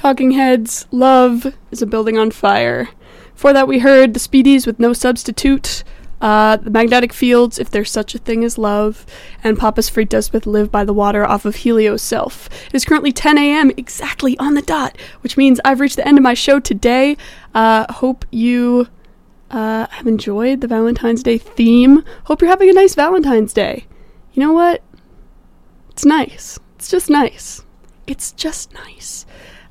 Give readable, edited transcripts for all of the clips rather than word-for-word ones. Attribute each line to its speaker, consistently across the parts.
Speaker 1: Talking Heads, Love is a Building on Fire. Before that, we heard the Speedies with No Substitute, the Magnetic Fields, If There's Such a Thing as Love, and Papas Fritas with Live by the Water off of Helio's Self. It is currently 10 a.m. exactly on the dot, which means I've reached the end of my show today. Hope you have enjoyed the Valentine's Day theme. Hope you're having a nice Valentine's Day. You know what? It's nice. It's just nice. It's just nice.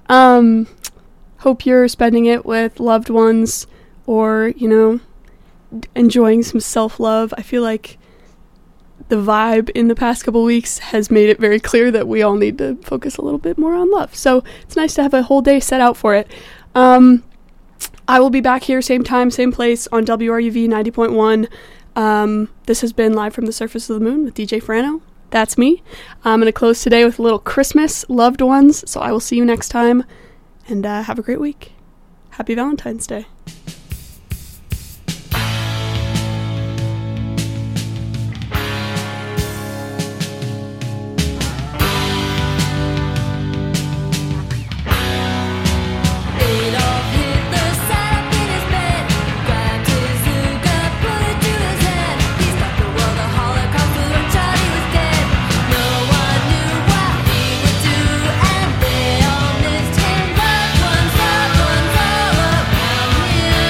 Speaker 1: Hope you're spending it with loved ones or, enjoying some self-love. I feel like the vibe in the past couple weeks has made it very clear that we all need to focus a little bit more on love. So it's nice to have a whole day set out for it. I will be back here same time, same place on WRUV 90.1. This has been Live from the Surface of the Moon with DJ Frano. That's me. I'm going to close today with a little Christmas, loved ones. So I will see you next time, and have a great week. Happy Valentine's Day.
Speaker 2: Here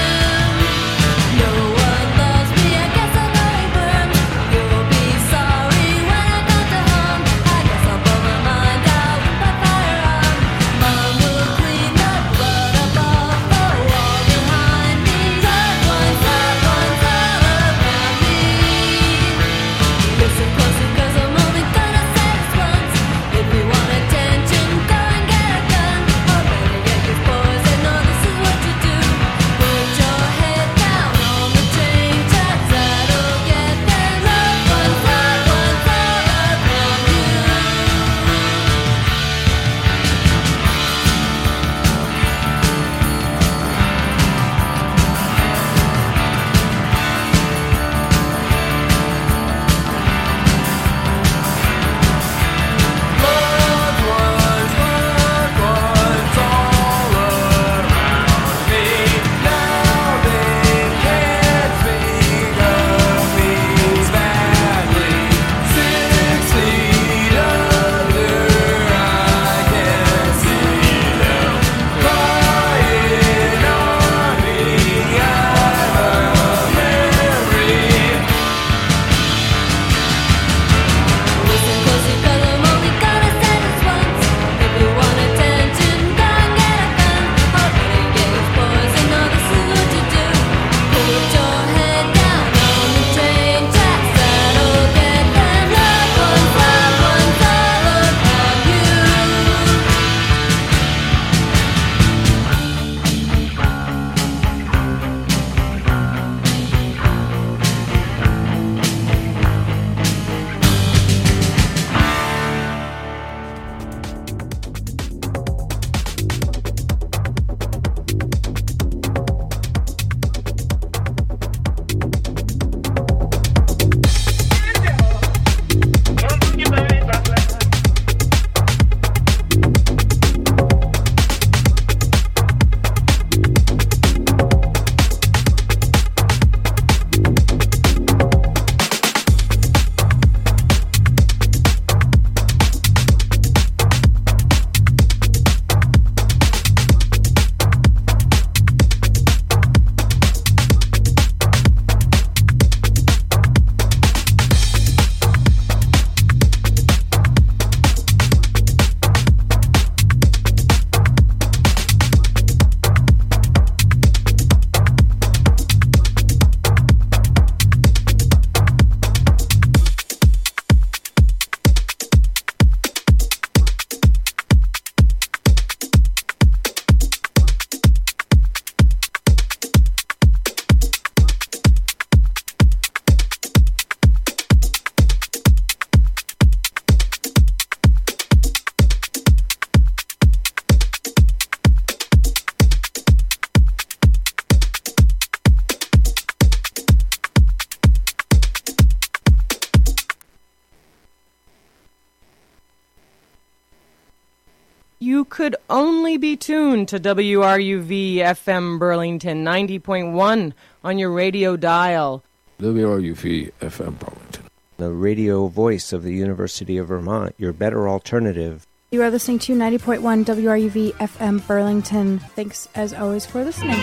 Speaker 2: you could only be tuned to WRUV FM Burlington 90.1 on your radio dial.
Speaker 3: WRUV FM Burlington,
Speaker 4: the radio voice of the University of Vermont, your better alternative.
Speaker 5: You are listening to 90.1 WRUV FM Burlington. Thanks, as always, for listening.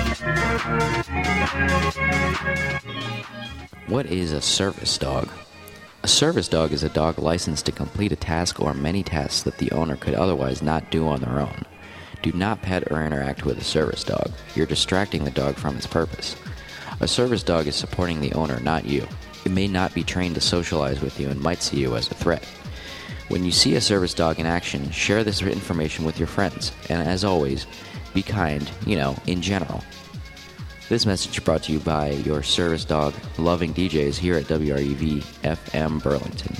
Speaker 6: What is a service dog? A service dog is a dog licensed to complete a task or many tasks that the owner could otherwise not do on their own. Do not pet or interact with a service dog. You're distracting the dog from its purpose. A service dog is supporting the owner, not you. It may not be trained to socialize with you and might see you as a threat. When you see a service dog in action, share this information with your friends. And as always, be kind, in general. This message brought to you by your service dog loving DJs here at WRUV FM Burlington.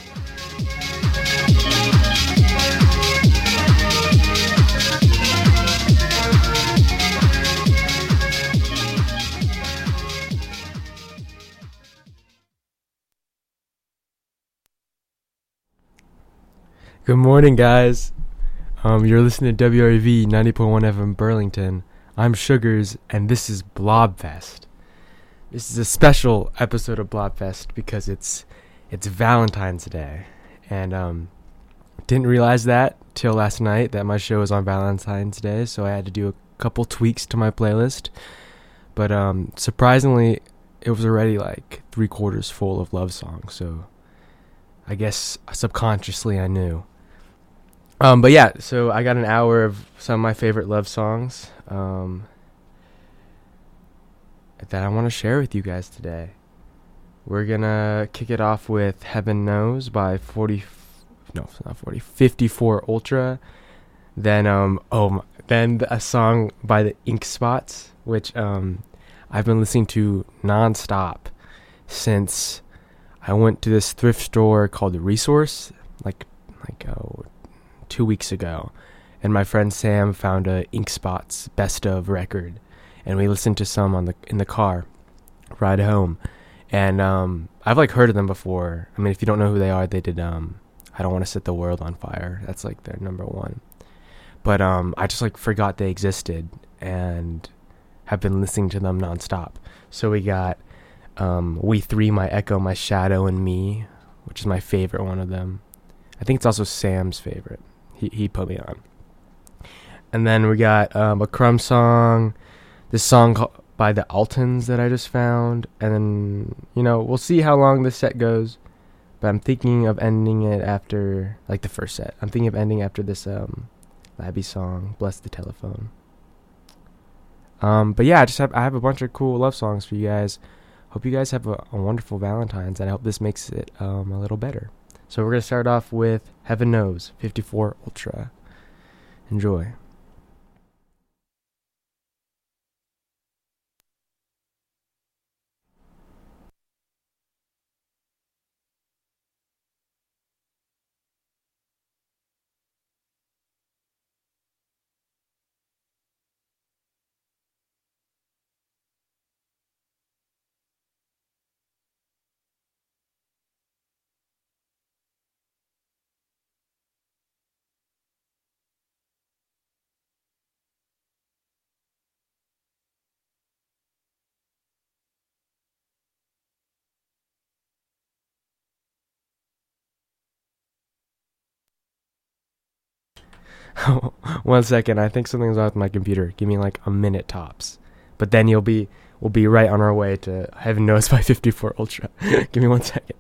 Speaker 7: Good morning, guys. You're listening to WRUV 90.1 FM Burlington. I'm Sugars, and this is Blobfest. This is a special episode of Blobfest because it's Valentine's Day, and didn't realize that till last night that my show was on Valentine's Day, so I had to do a couple tweaks to my playlist. But surprisingly, it was already like 3/4 full of love songs, so I guess subconsciously I knew. But yeah, so I got an hour of some of my favorite love songs that I want to share with you guys today. We're gonna kick it off with Heaven Knows by 54 Ultra. Then then a song by the Ink Spots, which I've been listening to nonstop since I went to this thrift store called The Resource, like 2 weeks ago, and my friend Sam found a Ink Spots best of record, and we listened to some in the car ride home. And I've heard of them before. I mean, if you don't know who they are, they did I Don't Want to Set the World on Fire. That's like their number one. But I just forgot they existed and have been listening to them nonstop. So we got We Three, My Echo, My Shadow, and Me, which is my favorite one of them. I think it's also Sam's favorite. He put me on. And then we got a Crumb song, this song by the Altons that I just found. And then, we'll see how long this set goes. But I'm thinking of ending it after, the first set. I'm thinking of ending after this Labby song, Bless the Telephone. But yeah, I have a bunch of cool love songs for you guys. Hope you guys have a wonderful Valentine's, and I hope this makes it a little better. So we're going to start off with Heaven Knows, 54 Ultra. Enjoy. One second, I think something's wrong with my computer. Give me a minute tops. But then we'll be right on our way to Heaven Knows by 54 Ultra. Give me 1 second.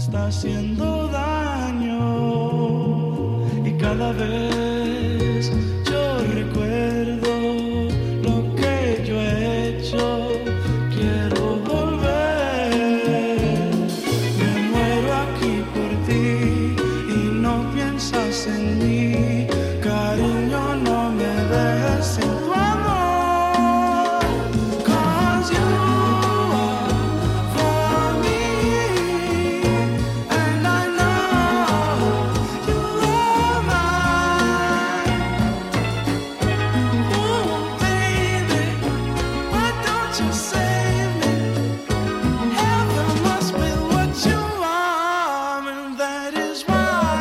Speaker 8: está haciendo daño y cada vez yo recuerdo lo que yo he hecho. Quiero volver, me muero aquí por ti y no piensas en mí. Cariño, no me dejes sin tu amor, 'cause you are for me, and I know you are mine. Ooh, baby, why don't you save me? Heaven must be what you are, and that is why.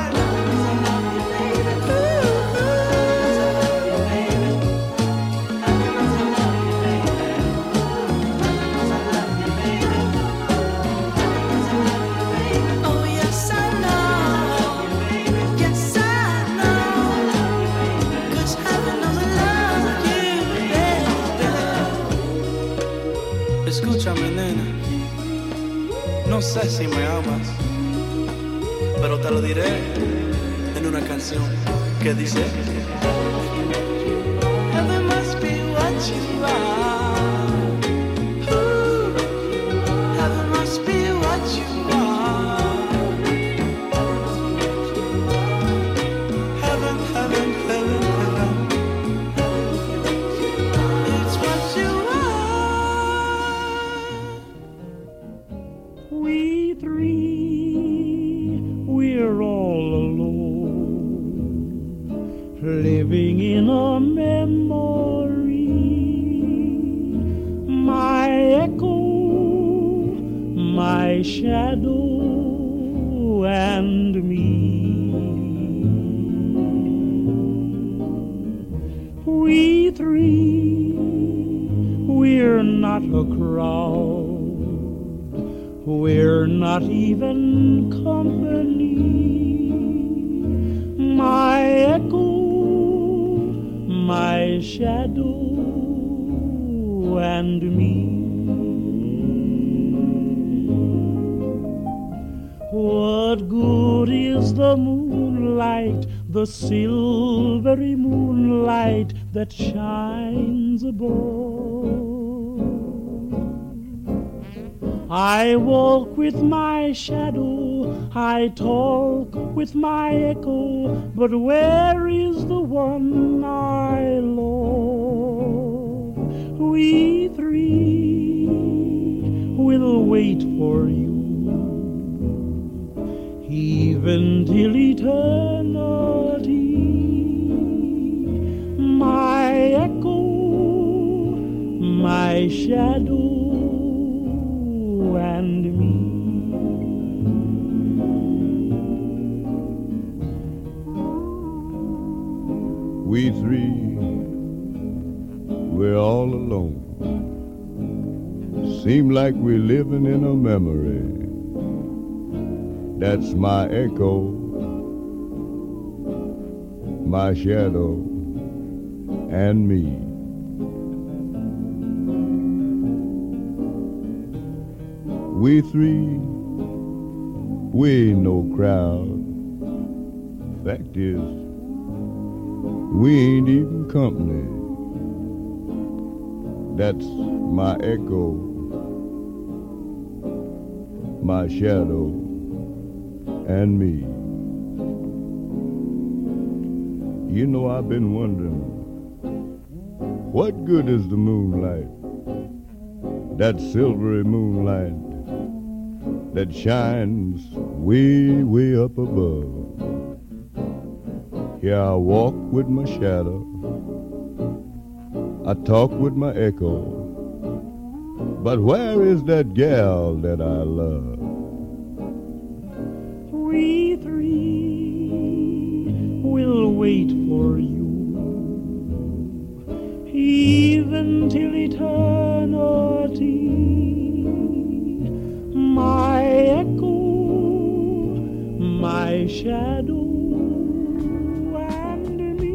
Speaker 8: Oh yes I know, yes I know, 'cause heaven knows I love you, baby. Escúchame, nena, no sé si me amas, pero te lo diré en una canción que dice: Heaven must be what you are. Ooh, heaven must be what you are. Heaven, heaven, heaven, heaven. It's what you are. We three, we're all alone, living in a memory. My echo, my shadow, and me. We three, we're not a crowd, we're not even company. My echo, my shadow, and me. What good is the moonlight, the silvery moonlight that shines above? I walk with my shadow, I talk with my echo, but where is the one I love? We three will wait for you, even till eternity. My echo, my shadow, and me.
Speaker 9: We three, we're all alone. Seem like we're living in a memory. That's my echo, my shadow, and me. We three, we ain't no crowd. Fact is, we ain't even company. That's my echo, my shadow, and me. You know, I've been wondering, what good is the moonlight? That silvery moonlight that shines way, way up above. Here I walk with my shadow, I talk with my echo, but where is that gal that I love?
Speaker 8: We three will wait for you, even till eternity. My echo, my shadow, and me.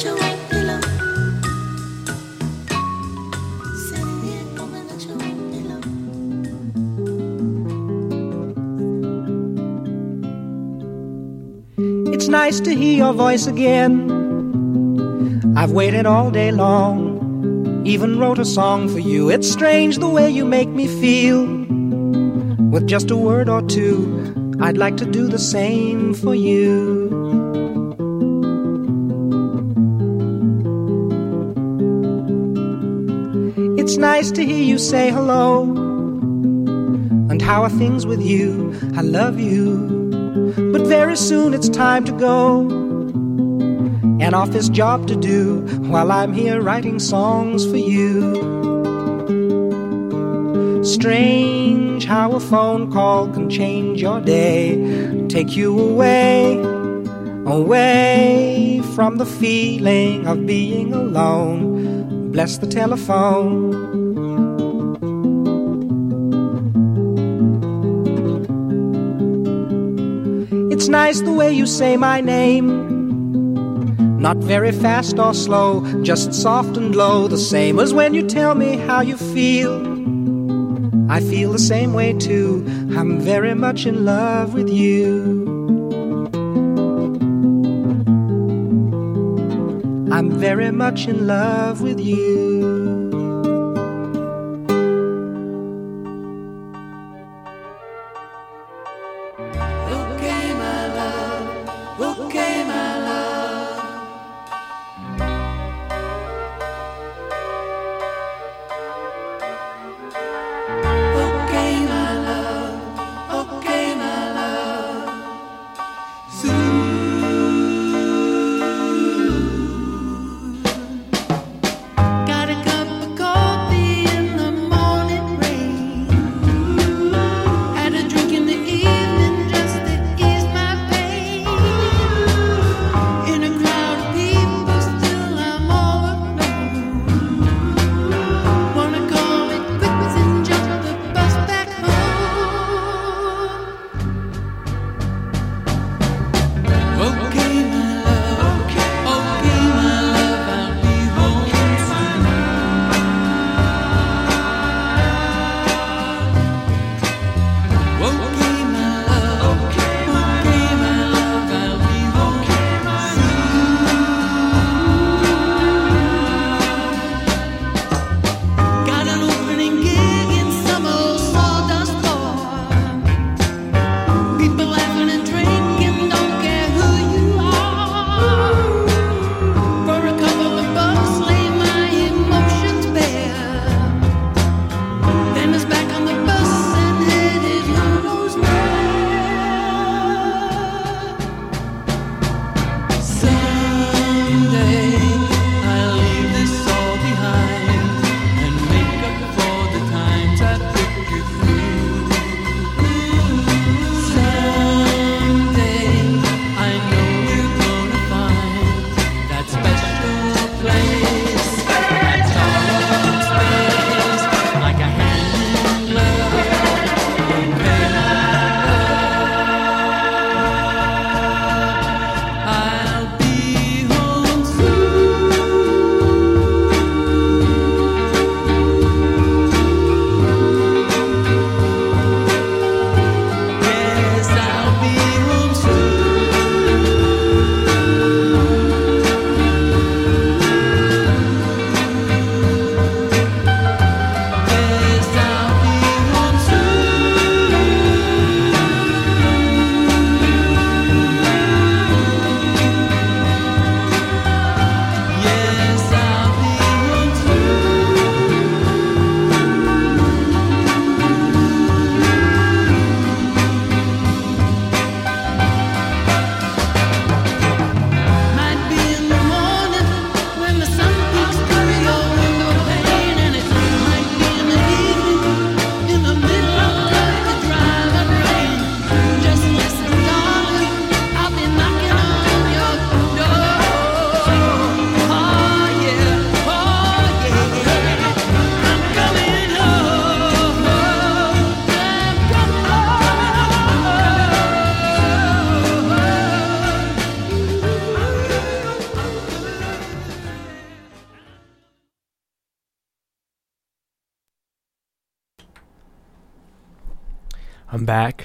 Speaker 10: It's nice to hear your voice again. I've waited all day long, even wrote a song for you. It's strange the way you make me feel. With just a word or two, I'd like to do the same for you. It's nice to hear you say hello. And how are things with you? I love you. But very soon it's time to go. An office job to do while I'm here writing songs for you. Strange how a phone call can change your day. Take you away, away from the feeling of being alone. Bless the telephone. It's nice the way you say my name. Not very fast or slow, just soft and low, the same as when you tell me how you feel. I feel the same way too. I'm very much in love with you. I'm very much in love with you.
Speaker 8: Got a cup
Speaker 7: I'm back.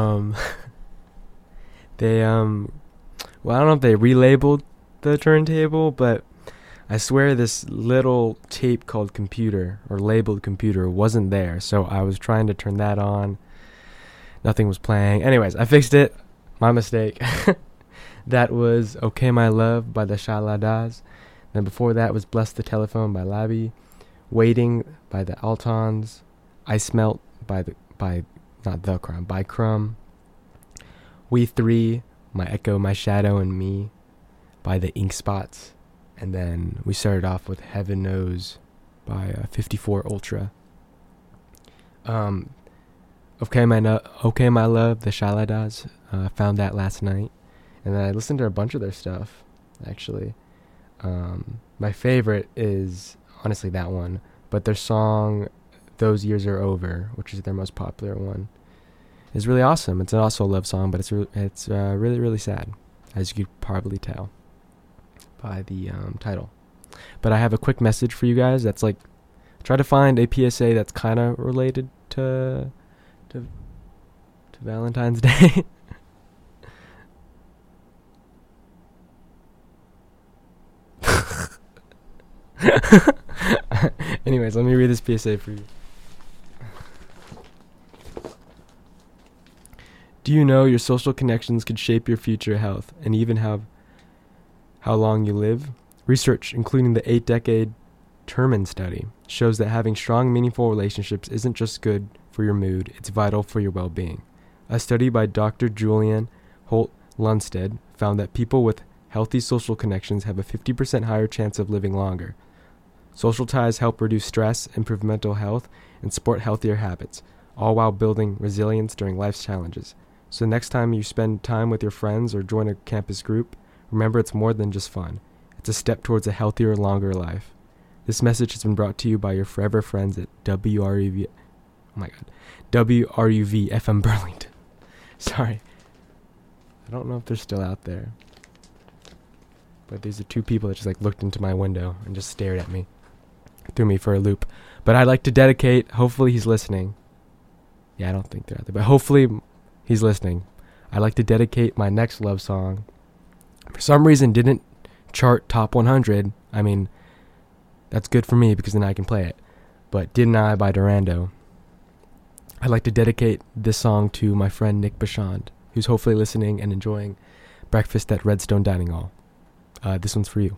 Speaker 7: They well, I don't know if they relabeled the turntable, but I swear this little tape called computer or labeled computer wasn't there. So I was trying to turn that on. Nothing was playing. Anyways, I fixed it. My mistake. That was Okay My Love by the Shaladas. Then before that was Bless the Telephone by Labby. Waiting by the Altons. I Smelt by Crumb. We Three, My Echo, My Shadow, and Me by the Ink Spots. And then we started off with Heaven Knows by 54 Ultra. Okay My Love, the Shaladas. Found that last night. And then I listened to a bunch of their stuff, actually. My favorite is honestly that one. But their song, Those Years Are Over, which is their most popular one, is really awesome. It's also a love song, but it's really, really sad, as you could probably tell by the title. But I have a quick message for you guys that's like, try to find a PSA that's kind of related to Valentine's Day. Anyways, let me read this PSA for you. Do you know your social connections could shape your future health and even how long you live? Research, including the 8-decade Terman study, shows that having strong, meaningful relationships isn't just good for your mood, it's vital for your well-being. A study by Dr. Julian Holt-Lunstead found that people with healthy social connections have a 50% higher chance of living longer. Social ties help reduce stress, improve mental health, and support healthier habits, all while building resilience during life's challenges. So next time you spend time with your friends or join a campus group, remember it's more than just fun. It's a step towards a healthier, longer life. This message has been brought to you by your forever friends at WRUV FM Burlington. Sorry. I don't know if they're still out there. But these are two people that just like looked into my window and just stared at me. Threw me for a loop. But I'd like to dedicate, hopefully he's listening. Yeah, I don't think they're out there, but hopefully he's listening. I'd like to dedicate my next love song. For some reason didn't chart top 100. I mean, that's good for me because then I can play it. But Didn't I by Durando. I'd like to dedicate this song to my friend Nick Bashand, who's hopefully listening and enjoying breakfast at Redstone Dining Hall. This one's for you.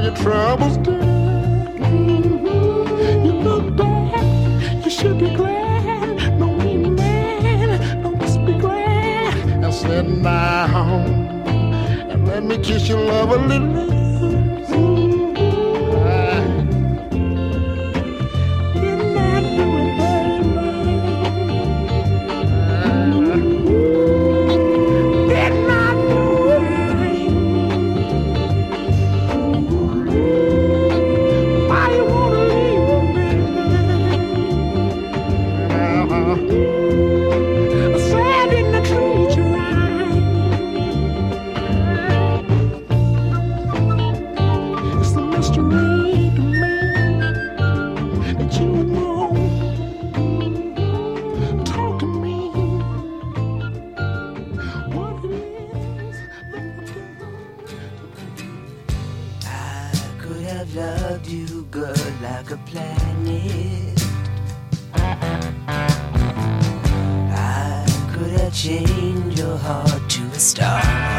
Speaker 11: your troubles do. You look bad, you should be glad. No mean man, no must be glad. And sit down and let me kiss your love a little.
Speaker 12: Change your heart to a star,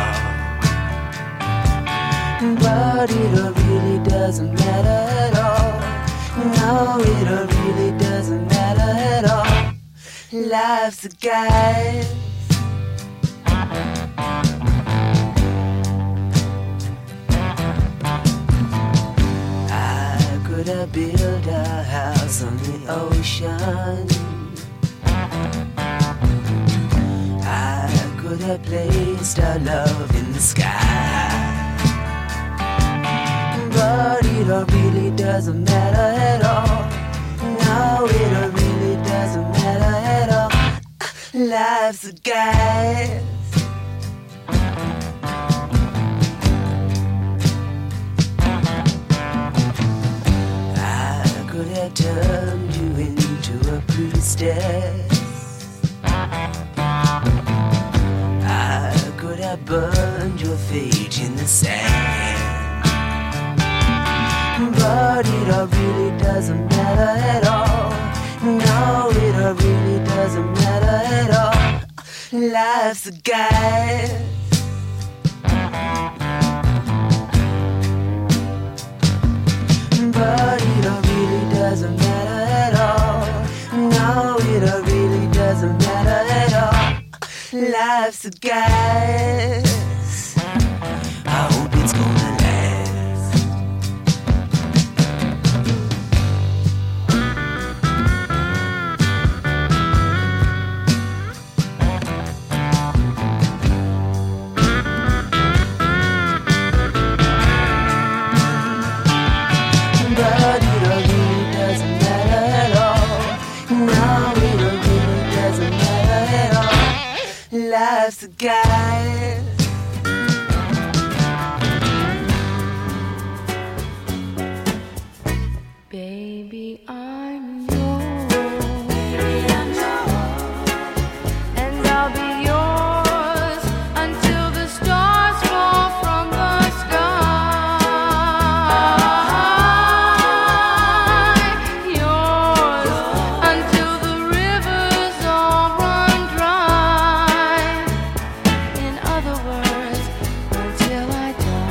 Speaker 12: but it really doesn't matter at all. No, it really doesn't matter at all. Life's a guide. I could have built a house on the ocean. Could have placed our love in the sky, but it all really doesn't matter at all. No, it all really doesn't matter at all. Life's a guide. I could have turned you into a priestess. I burned your fate in the sand, but it all really doesn't matter at all. No, it all really doesn't matter at all. Life's a guide. But it all really doesn't matter at all. No, it all really doesn't matter at all. Life's a guess. I hope it's gonna last. But it all really doesn't matter at all. No, it all really doesn't matter at all. Life's a guide.
Speaker 13: Baby, I'm yours. Baby, I'm yours. And I'll be yours until the stars fall from the sky. Yours until the rivers all run dry. In other words, until I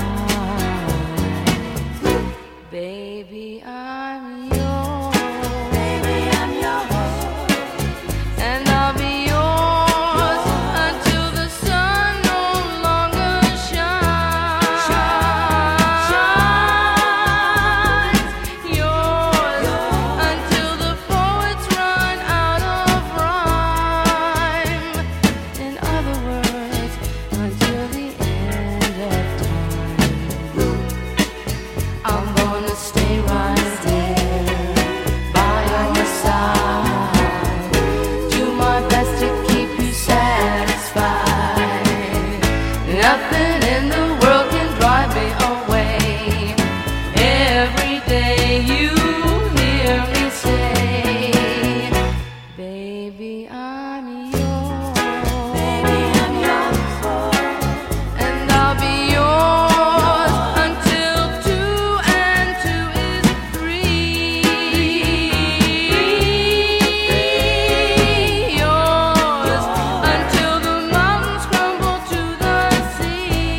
Speaker 13: die. Baby, I'm yours. Baby, I'm yours. And I'll be yours until the sun no longer shines. Yours until the poets run out of rhyme. In other words, until the end of time. I'm gonna stay right there by your side. Do my best to keep you satisfied. Nothing in the world can drive me away. Every day you hear me say, baby, I'm yours. Baby, I'm yours. And I'll be yours until 2 and 2 is 3. Yours until the mountains crumble to the sea.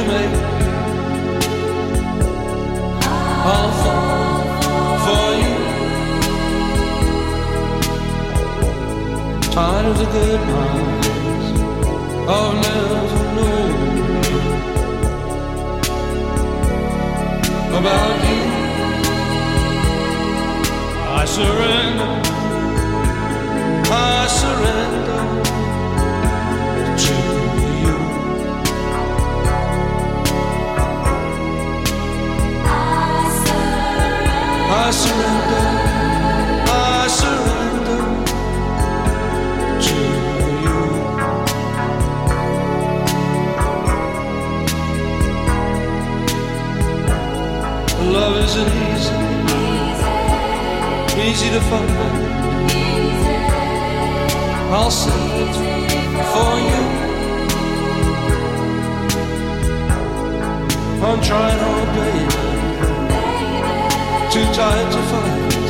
Speaker 8: make. I'll fall for you. Tired of the goodbyes I've never known about you. I surrender to you. I surrender to you. Love isn't easy to find. I'll search for you. I'm trying hard, baby. Too tired to fight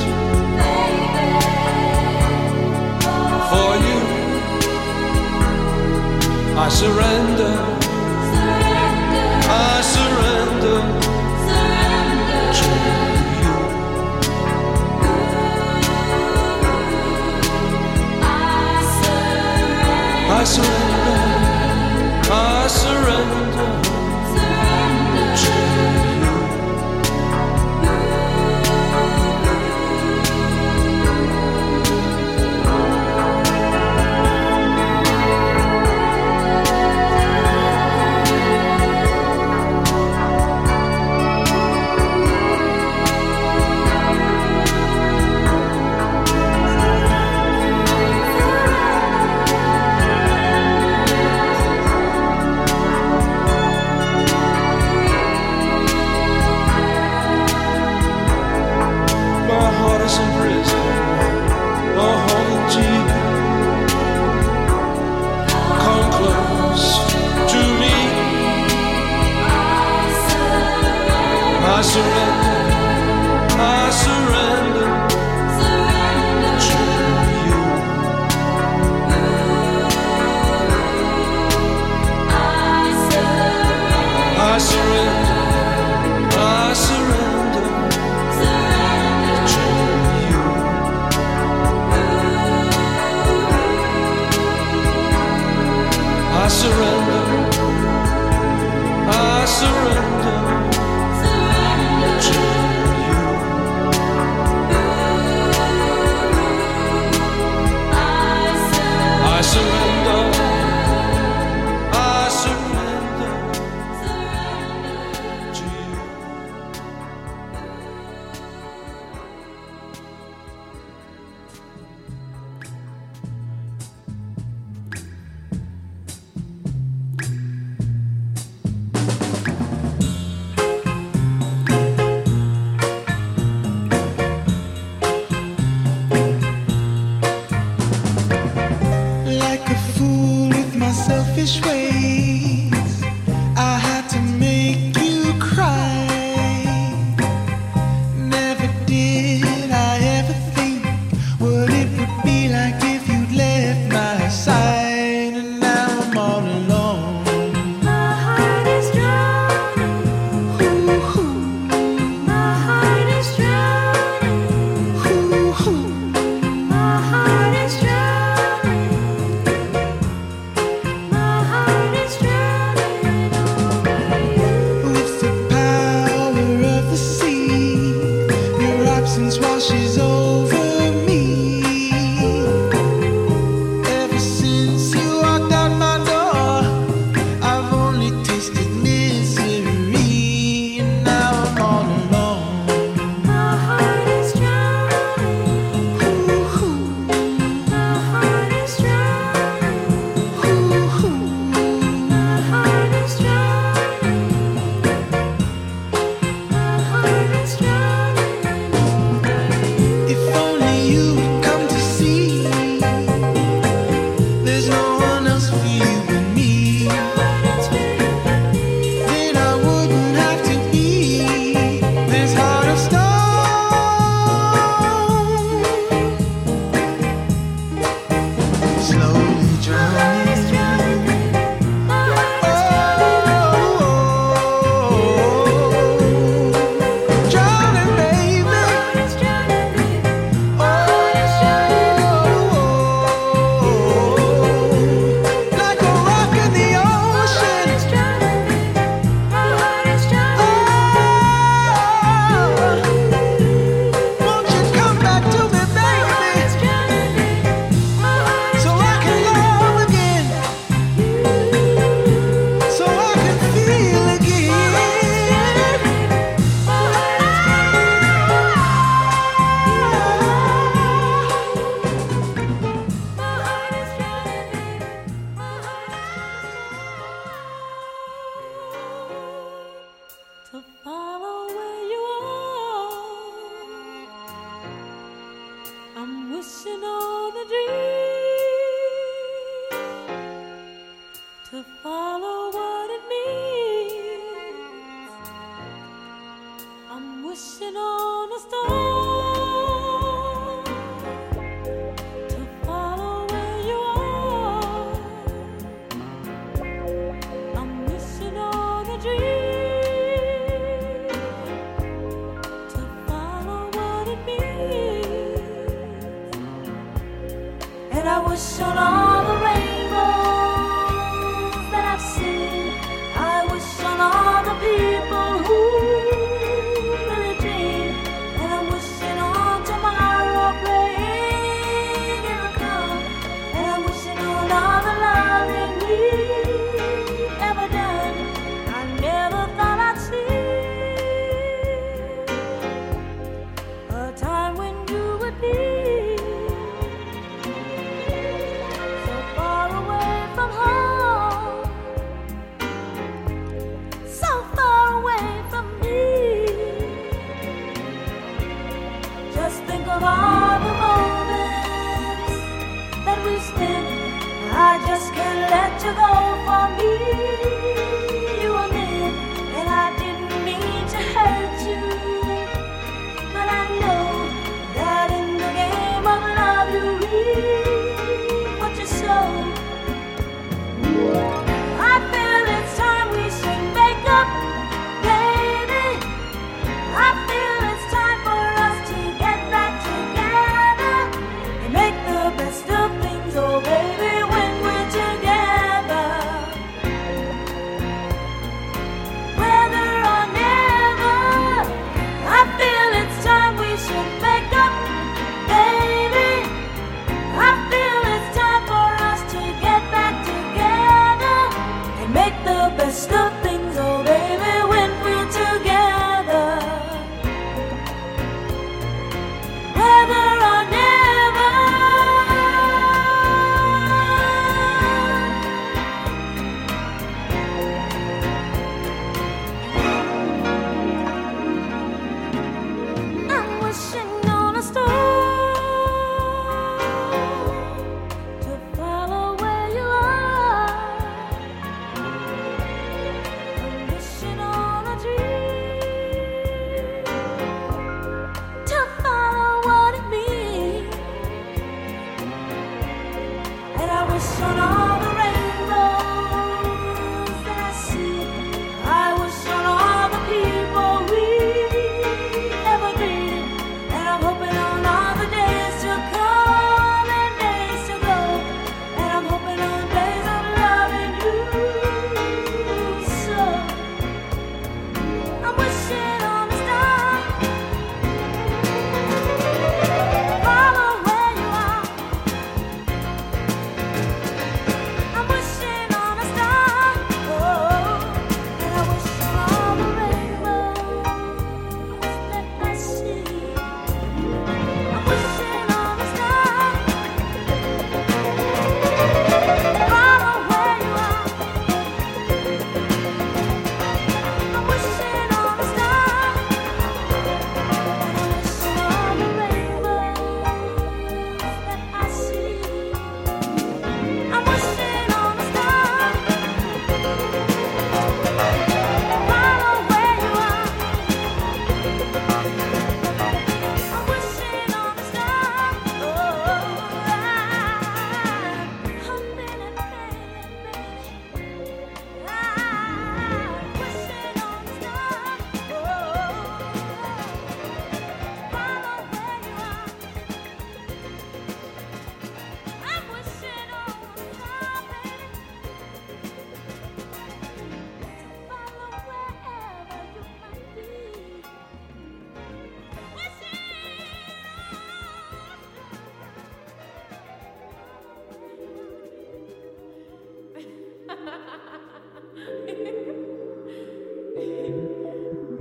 Speaker 8: for you. I surrender to you. I surrender to you. I surrender to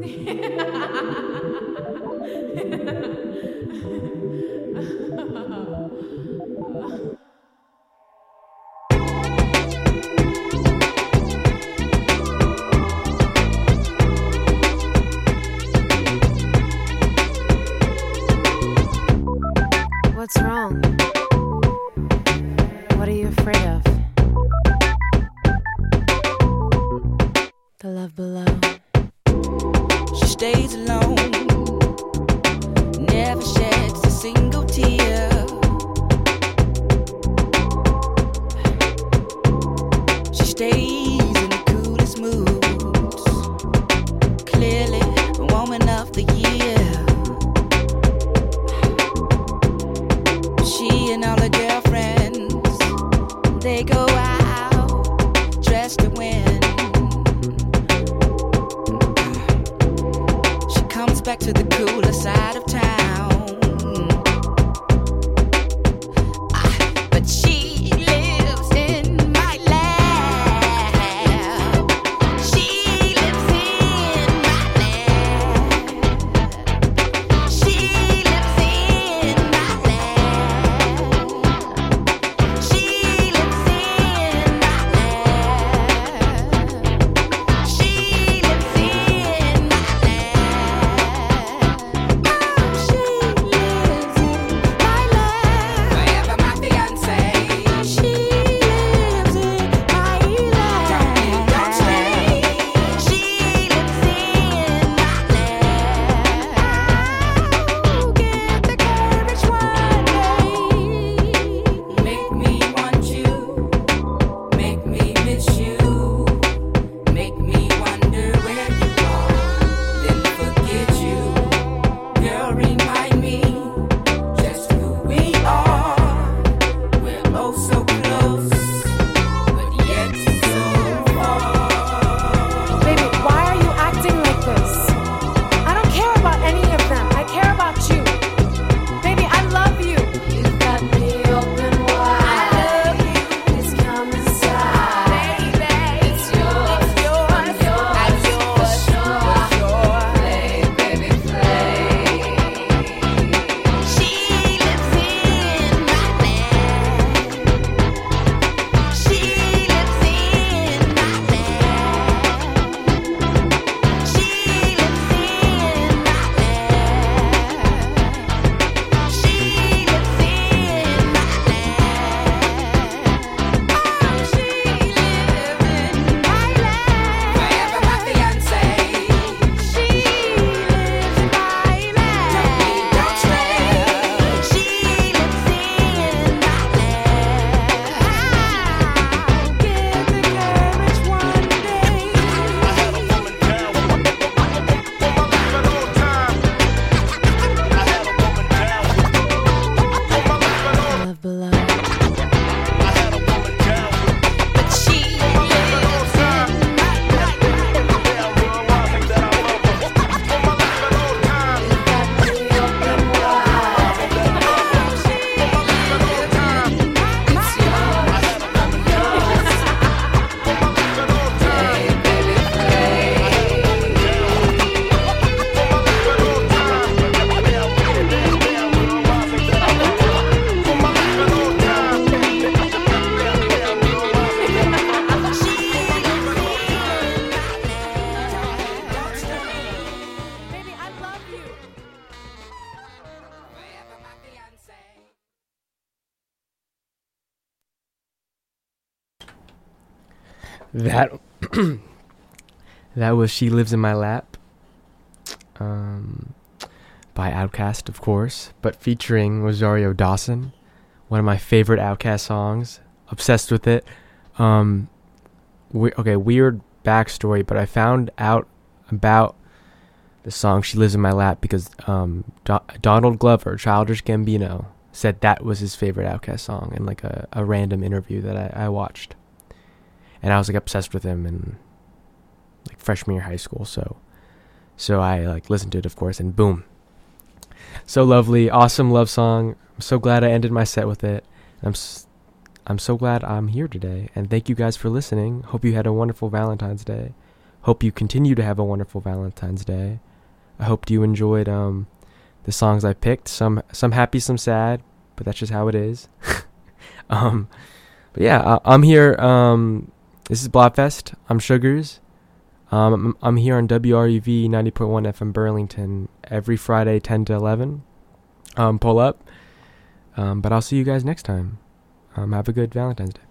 Speaker 14: What's wrong? What are you afraid of? The love below.
Speaker 12: She stays alone, never sheds a single tear. She stays in the coolest moods, clearly the woman of the year. She and all her girlfriends, they go out dressed to win. Comes back to the cooler side of town, but she lives in my lap. She lives in my lap. She lives in my lap. She lives in my lap. She lives in my
Speaker 7: That that was She Lives in My Lap, by Outkast, of course, but featuring Rosario Dawson, one of my favorite Outkast songs. Obsessed with it. Weird backstory, but I found out about the song She Lives in My Lap because Donald Glover, Childish Gambino, said that was his favorite Outkast song in like a random interview that I watched. And I was like obsessed with him in like freshman year of high school, so I like listened to it, of course, and boom. So lovely, awesome love song. I'm so glad I ended my set with it. I'm so glad I'm here today, and thank you guys for listening. Hope you had a wonderful Valentine's Day. hope you continue to have a wonderful Valentine's Day. I hope you enjoyed the songs I picked. Some happy, some sad, but that's just how it is. But yeah, I'm here. This is Blobfest. I'm Sugars. I'm here on WRUV 90.1 FM Burlington every Friday 10 to 11. Pull up. But I'll see you guys next time. Have a good Valentine's Day.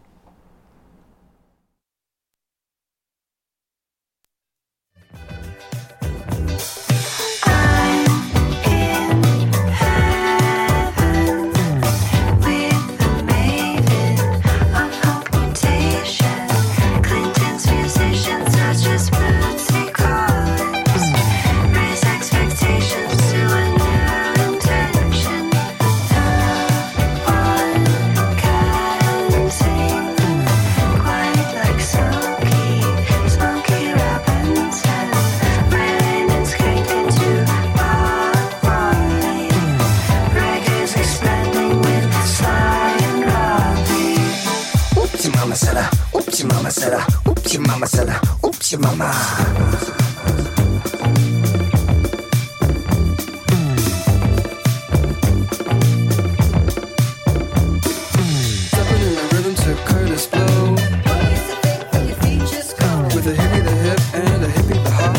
Speaker 15: Oops, your mama said, oops, your mama.
Speaker 16: Stepping in the rhythm to Curtis Blow. With a hippie the hip and a hippie the hop.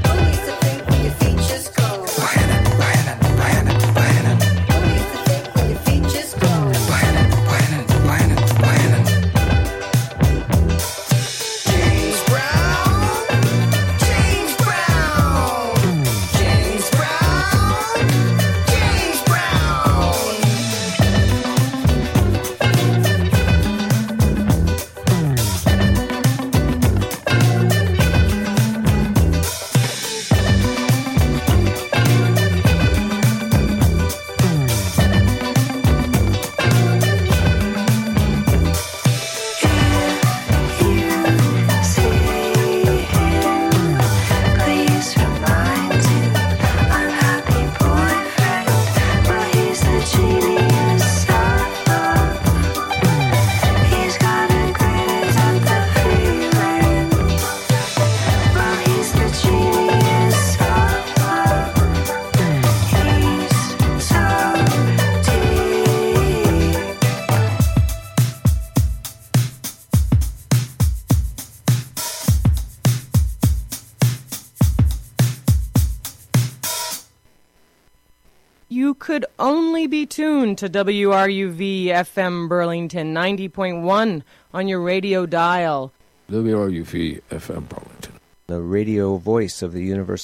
Speaker 2: You could only be tuned to WRUV FM Burlington 90.1 on your radio dial.
Speaker 3: WRUV FM Burlington.
Speaker 4: The radio voice of the University